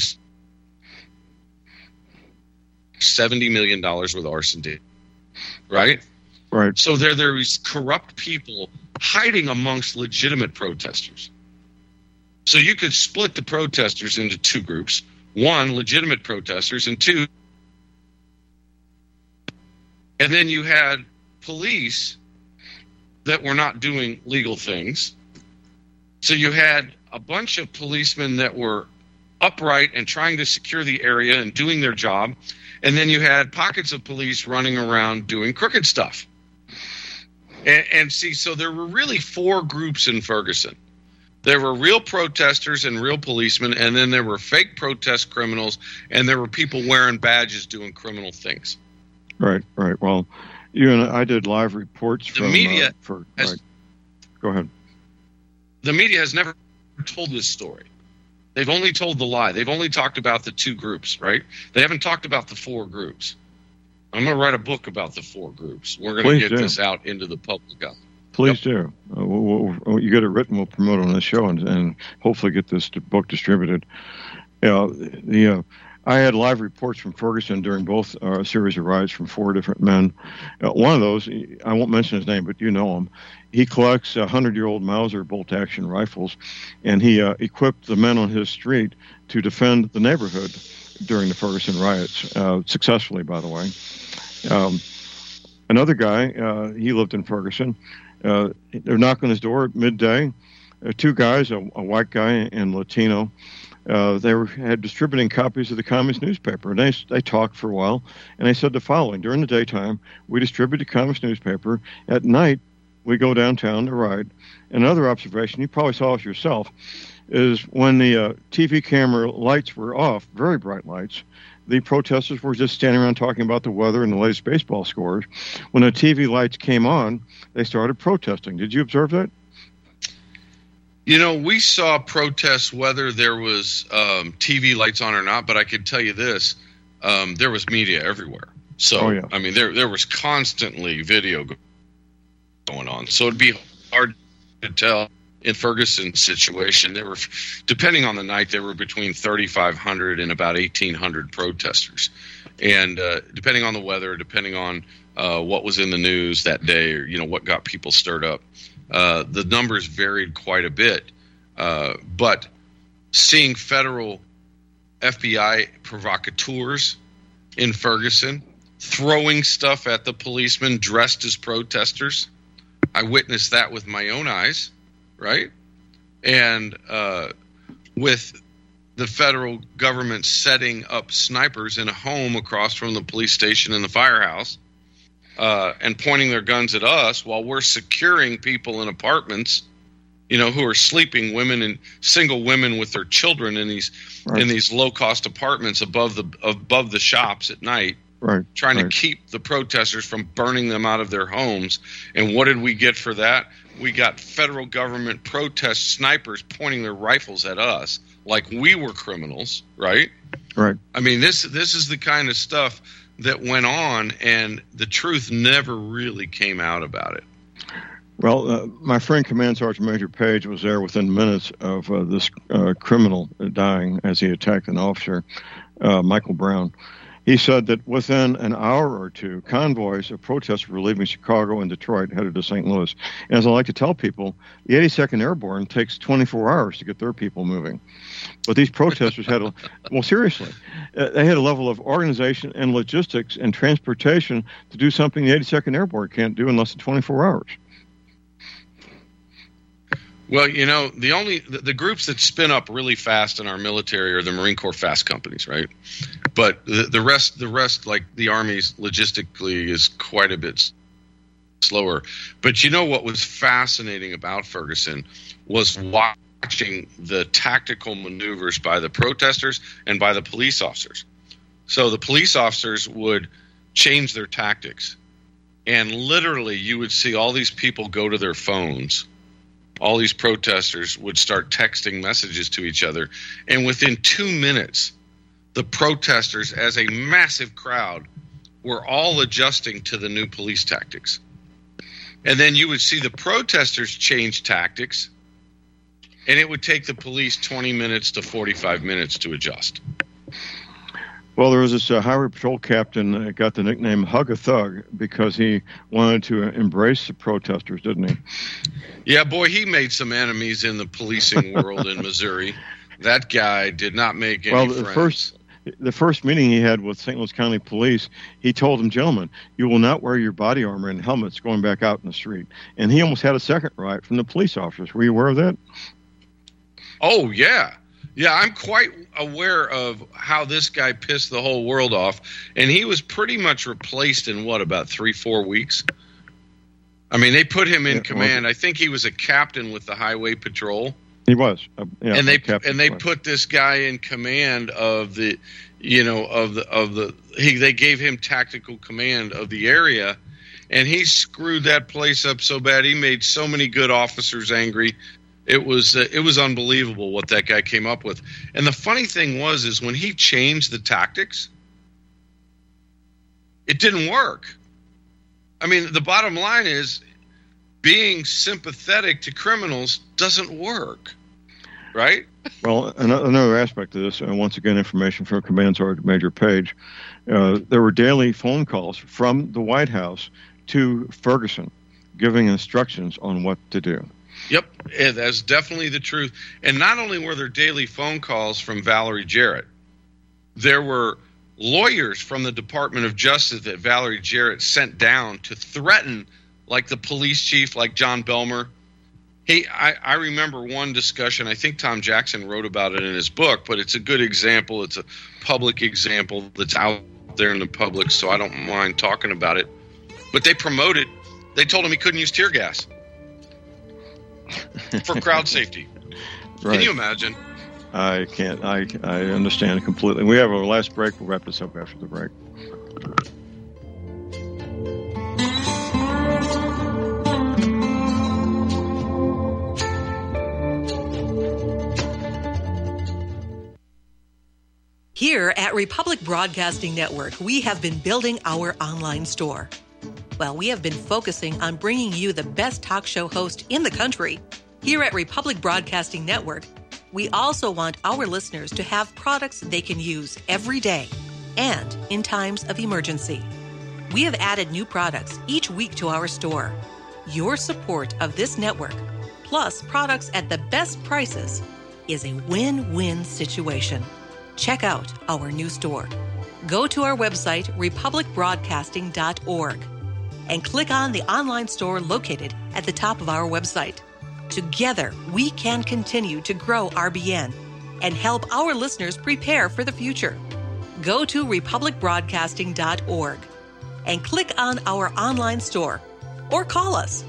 $70 million worth of arson, right? Right. So there are these corrupt people hiding amongst legitimate protesters. So you could split the protesters into two groups. One, legitimate protesters, and two, and then you had police that were not doing legal things. So you had a bunch of policemen that were upright and trying to secure the area and doing their job. And then you had pockets of police running around doing crooked stuff. And see, so there were really four groups in Ferguson. There were real protesters and real policemen, and then there were fake protest criminals, and there were people wearing badges doing criminal things. Right. Well, you and I did live reports from the media. Right. Go ahead. The media has never told this story. They've only told the lie. They've only talked about the two groups, right? They haven't talked about the four groups. I'm going to write a book about the four groups. We're going to get this out into the public. Please do. You get it written, we'll promote it on the show and hopefully get this book distributed. I had live reports from Ferguson during both series of riots from 4 different men. One of those, I won't mention his name, but you know him. He collects 100-year-old Mauser bolt-action rifles, and he equipped the men on his street to defend the neighborhood during the Ferguson riots, successfully, by the way. Another guy, he lived in Ferguson. They're knocking on his door at midday. 2 guys, a white guy and Latino. Had distributing copies of the Communist newspaper, and they talked for a while, and they said the following: during the daytime, we distribute the Communist newspaper. At night, we go downtown to ride. Another observation, you probably saw it yourself, is when the TV camera lights were off, very bright lights, the protesters were just standing around talking about the weather and the latest baseball scores. When the TV lights came on, they started protesting. Did you observe that? You know, we saw protests whether there was TV lights on or not, but I could tell you this, there was media everywhere. So, I mean, there was constantly video going on. So it'd be hard to tell. In Ferguson's situation, there were, depending on the night, there were between 3,500 and about 1,800 protesters. And depending on the weather, depending on what was in the news that day, or, what got people stirred up, the numbers varied quite a bit. But seeing federal FBI provocateurs in Ferguson throwing stuff at the policemen dressed as protesters, I witnessed that with my own eyes. Right? And with the federal government setting up snipers in a home across from the police station and the firehouse and pointing their guns at us while we're securing people in apartments, who are sleeping, women and single women with their children in these low-cost apartments above the shops at night. Right, trying to keep the protesters from burning them out of their homes. And what did we get for that? We got federal government protest snipers pointing their rifles at us like we were criminals, right? Right. I mean, this is the kind of stuff that went on, and the truth never really came out about it. Well, my friend Command Sergeant Major Page was there within minutes of this criminal dying as he attacked an officer, Michael Brown. He said that within an hour or two, convoys of protesters were leaving Chicago and Detroit, headed to St. Louis. And as I like to tell people, the 82nd Airborne takes 24 hours to get their people moving. But these protesters had seriously, they had a level of organization and logistics and transportation to do something the 82nd Airborne can't do in less than 24 hours. Well, the groups that spin up really fast in our military are the Marine Corps fast companies, right? But the rest, like the Army's logistically, is quite a bit slower. But what was fascinating about Ferguson was watching the tactical maneuvers by the protesters and by the police officers. So the police officers would change their tactics, and literally you would see all these people go to their phones. All these protesters would start texting messages to each other, and within 2 minutes, the protesters, as a massive crowd, were all adjusting to the new police tactics. And then you would see the protesters change tactics, and it would take the police 20 minutes to 45 minutes to adjust. Well, there was this highway patrol captain that got the nickname Hug a Thug because he wanted to embrace the protesters, didn't he? Yeah, boy, he made some enemies in the policing world in Missouri. That guy did not make any friends. The first meeting he had with St. Louis County Police, he told them, gentlemen, you will not wear your body armor and helmets going back out in the street. And he almost had a second riot from the police officers. Were you aware of that? Oh, yeah. Yeah, I'm quite aware of how this guy pissed the whole world off, and he was pretty much replaced in, about 3-4 weeks? I mean, they put him in command. I think he was a captain with the highway patrol. He was. And they put this guy in command of the, they gave him tactical command of the area, and he screwed that place up so bad. He made so many good officers angry. It was unbelievable what that guy came up with. And the funny thing is when he changed the tactics, it didn't work. I mean, the bottom line is being sympathetic to criminals doesn't work, right? Well, another aspect of this, once again, information from Command Sergeant Major Page, there were daily phone calls from the White House to Ferguson giving instructions on what to do. Yep, that's definitely the truth. And not only were there daily phone calls from Valerie Jarrett, there were lawyers from the Department of Justice that Valerie Jarrett sent down to threaten, like the police chief, like John Belmer. Hey, I remember one discussion, I think Tom Jackson wrote about it in his book, but it's a good example. It's a public example that's out there in the public, so I don't mind talking about it. But they told him he couldn't use tear gas for crowd safety. Right. Can you imagine? I can't. I understand completely. We have our last break. We'll wrap this up after the break. Here at Republic Broadcasting Network, we have been building our online store. Well, we have been focusing on bringing you the best talk show host in the country. Here at Republic Broadcasting Network, we also want our listeners to have products they can use every day and in times of emergency. We have added new products each week to our store. Your support of this network, plus products at the best prices, is a win-win situation. Check out our new store. Go to our website, republicbroadcasting.org, and click on the online store located at the top of our website. Together, we can continue to grow RBN and help our listeners prepare for the future. Go to republicbroadcasting.org and click on our online store or call us.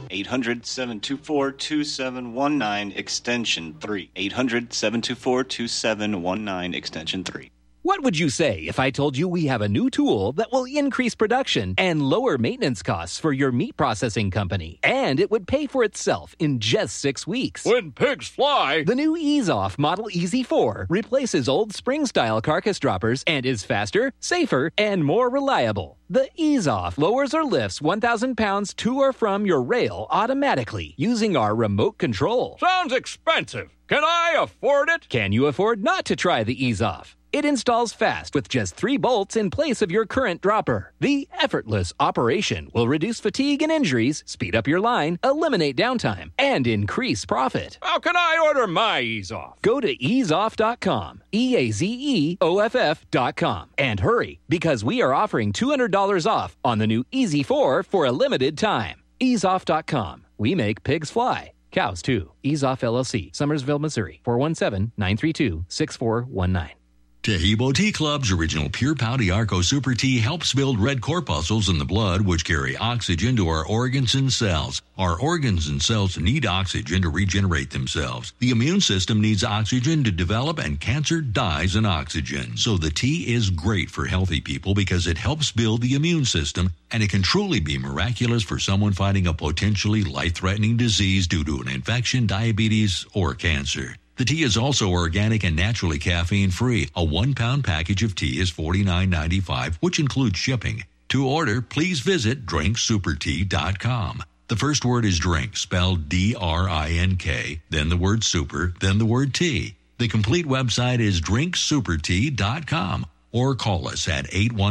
800-724-2719, extension 3. 800-724-2719, extension 3. What would you say if I told you we have a new tool that will increase production and lower maintenance costs for your meat processing company? And it would pay for itself in just 6 weeks. When pigs fly! The new EaseOff Model EZ4 replaces old spring-style carcass droppers and is faster, safer, and more reliable. The EaseOff lowers or lifts 1,000 pounds to or from your rail automatically using our remote control. Sounds expensive. Can I afford it? Can you afford not to try the EaseOff? It installs fast with just 3 bolts in place of your current dropper. The effortless operation will reduce fatigue and injuries, speed up your line, eliminate downtime, and increase profit. How can I order my EaseOff? Go to easeoff.com, EAZEOFF.com, and hurry, because we are offering $200 off on the new EZ4 for a limited time. Easeoff.com. We make pigs fly. Cows, too. EaseOff LLC, Summersville, Missouri, 417-932-6419. Tahibo Tea Club's original Pure Pau D'Arco Super Tea helps build red corpuscles in the blood, which carry oxygen to our organs and cells. Our organs and cells need oxygen to regenerate themselves. The immune system needs oxygen to develop, and cancer dies in oxygen. So the tea is great for healthy people because it helps build the immune system, and it can truly be miraculous for someone fighting a potentially life-threatening disease due to an infection, diabetes, or cancer. The tea is also organic and naturally caffeine-free. A 1-pound package of tea is $49.95, which includes shipping. To order, please visit drinksupertea.com. The first word is drink, spelled D-R-I-N-K, then the word super, then the word tea. The complete website is drinksupertea.com. Or call us at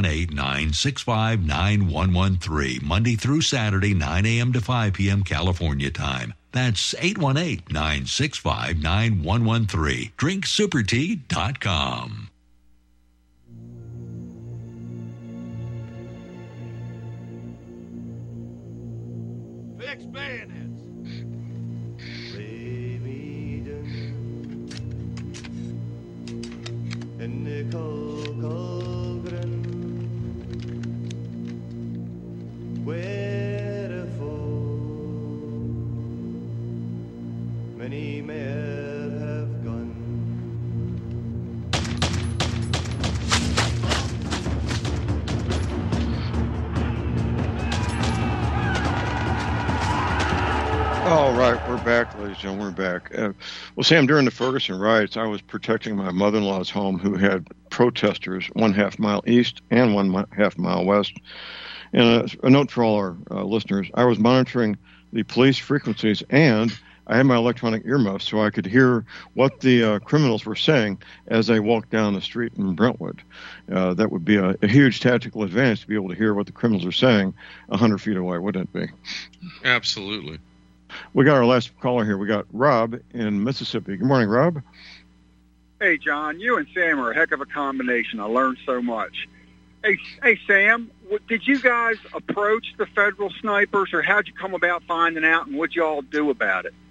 818-965-9113, Monday through Saturday, 9 a.m. to 5 p.m. California time. That's 818-965-9113. DrinkSuperTea.com. Fix bayonets. Many may have gone. All right, we're back, ladies and gentlemen. We're back. Well, Sam, during the Ferguson riots, I was protecting my mother-in-law's home, who had protesters 1/2 mile east and 1/2 mile west. And a note for all our listeners: I was monitoring the police frequencies, and I had my electronic earmuffs so I could hear what the criminals were saying as they walked down the street in Brentwood. That would be a huge tactical advantage to be able to hear what the criminals are saying 100 feet away, wouldn't it be? Absolutely. We got our last caller here. We got Rob in Mississippi. Good morning, Rob. Hey, John, you and Sam are a heck of a combination. I learned so much. Hey, Sam, did you guys approach the federal snipers, or how'd you come about finding out, and what'd you all do about it?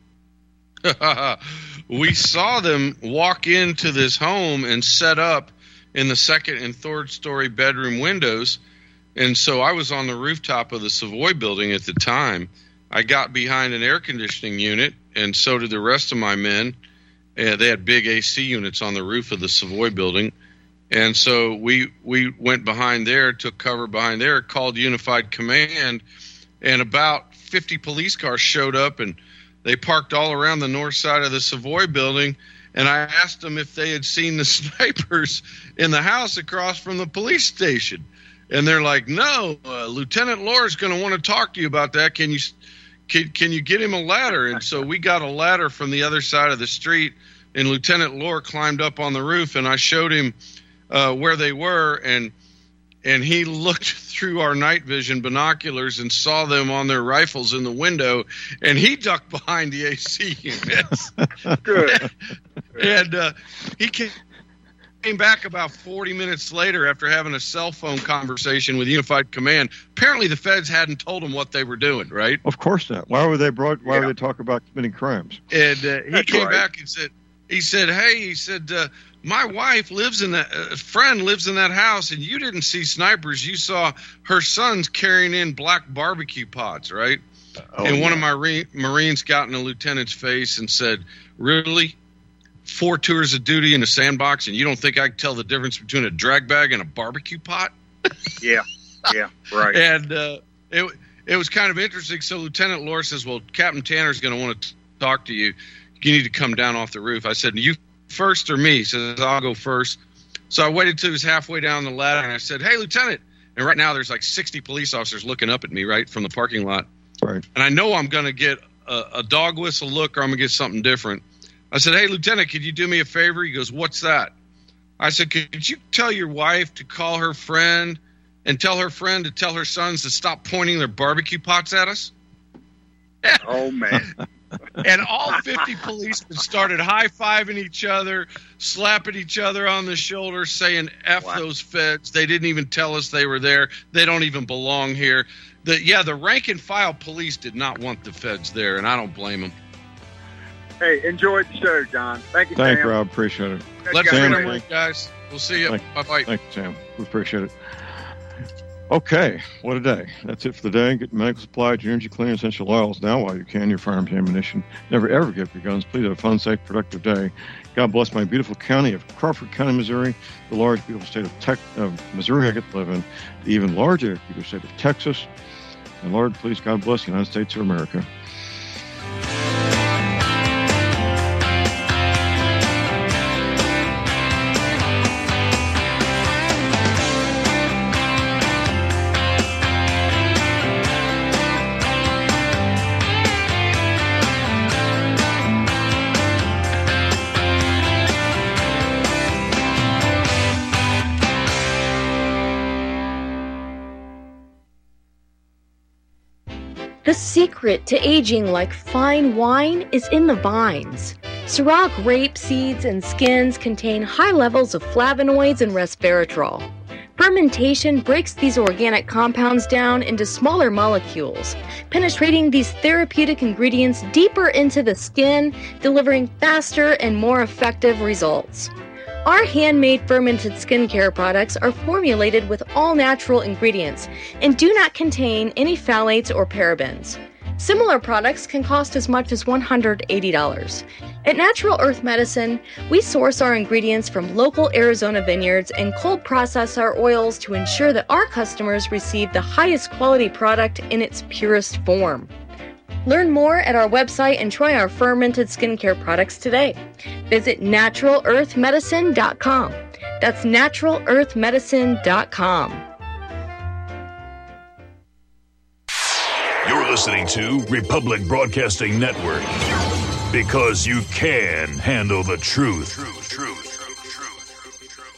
We saw them walk into this home and set up in the second and third story bedroom windows. And so I was on the rooftop of the Savoy building at the time. I got behind an air conditioning unit, and so did the rest of my men. They had big AC units on the roof of the Savoy building. And so we went behind there, took cover behind there, called Unified Command, and about 50 police cars showed up, and they parked all around the north side of the Savoy building, and I asked them if they had seen the snipers in the house across from the police station. And they're like, no, Lieutenant Lohr's going to want to talk to you about that. Can you get him a ladder? And so we got a ladder from the other side of the street, and Lieutenant Lohr climbed up on the roof, and I showed him where they were, and he looked through our night vision binoculars and saw them on their rifles in the window, and he ducked behind the AC units. Good. And he came back about 40 minutes later after having a cell phone conversation with Unified Command. Apparently the feds hadn't told him what they were doing, right? Of course not. Why would they talk about committing crimes? And he came back and said, my wife lives in that friend lives in that house, and you didn't see snipers. You saw her sons carrying in black barbecue pots, right? One of my Marines got in a lieutenant's face and said, really? 4 tours of duty in a sandbox, and you don't think I can tell the difference between a drag bag and a barbecue pot? Yeah, right. And it was kind of interesting. So Lieutenant Lohr says, well, Captain Tanner's going to want to talk to you. You need to come down off the roof. I said, you first or me? He says, I'll go first. So I waited till he was halfway down the ladder, and I said, hey, Lieutenant. And right now there's like 60 police officers looking up at me, right, from the parking lot. Right. And I know I'm going to get a dog whistle look, or I'm going to get something different. I said, hey, Lieutenant, could you do me a favor? He goes, what's that? I said, could you tell your wife to call her friend and tell her friend to tell her sons to stop pointing their barbecue pots at us? Oh, man. And all 50 policemen started high-fiving each other, slapping each other on the shoulder, saying, F those feds. They didn't even tell us they were there. They don't even belong here. The rank-and-file police did not want the feds there, and I don't blame them. Hey, enjoyed the show, John. Thank you, Thank Sam. you, Rob. Appreciate it. Let's go, guys. We'll see you. Bye-bye. Thank you, Sam. We appreciate it. Okay, what a day. That's it for the day. Get medical supplies, your energy, clean, essential oils now while you can. Your firearms and ammunition. Never, ever give up your guns. Please have a fun, safe, productive day. God bless my beautiful county of Crawford County, Missouri, the large, beautiful state of Missouri I get to live in, the even larger, beautiful state of Texas. And Lord, please, God bless the United States of America. The secret to aging like fine wine is in the vines. Syrah grape seeds and skins contain high levels of flavonoids and resveratrol. Fermentation breaks these organic compounds down into smaller molecules, penetrating these therapeutic ingredients deeper into the skin, delivering faster and more effective results. Our handmade fermented skincare products are formulated with all natural ingredients and do not contain any phthalates or parabens. Similar products can cost as much as $180. At Natural Earth Medicine, we source our ingredients from local Arizona vineyards and cold process our oils to ensure that our customers receive the highest quality product in its purest form. Learn more at our website and try our fermented skincare products today. Visit NaturalEarthMedicine.com. That's NaturalEarthMedicine.com. You're listening listening to Republic Broadcasting Network. Because you can handle the truth.